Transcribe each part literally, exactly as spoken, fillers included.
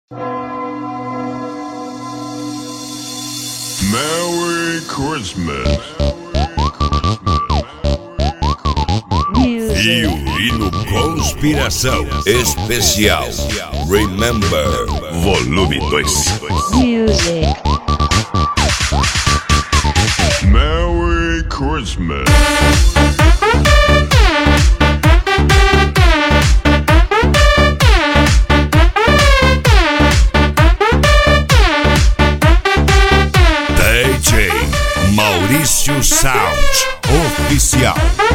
Merry Christmas. Violino Conspiração Especial Remember Volume dois. Music. Merry Christmas. D J Maurício Sound Oficial.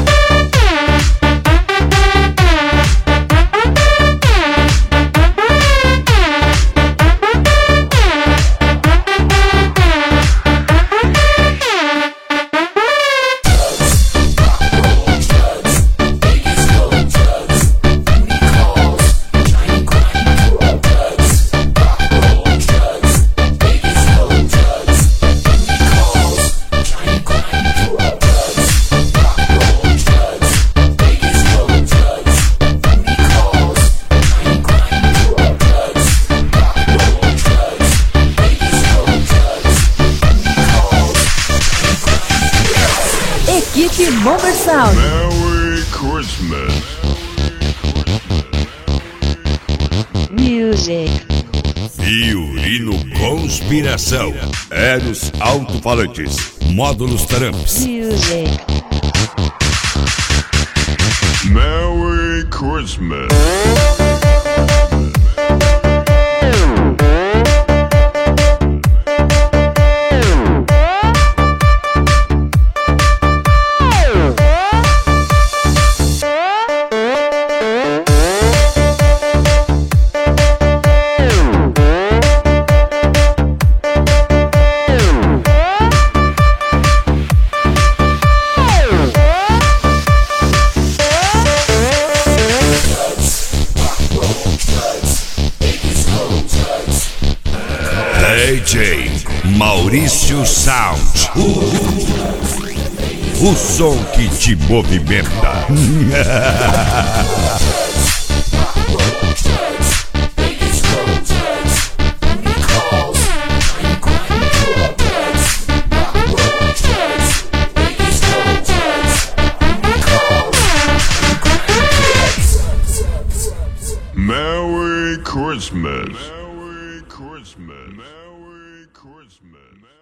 Equipe Momber Sound. Merry Christmas. Music. Violino Conspiração Eros Alto-Falantes Módulos Tramps. Music. Merry Christmas. D J Maurício Sound. O som que te movimenta. Merry Christmas. Merry Christmas. Merry Christmas.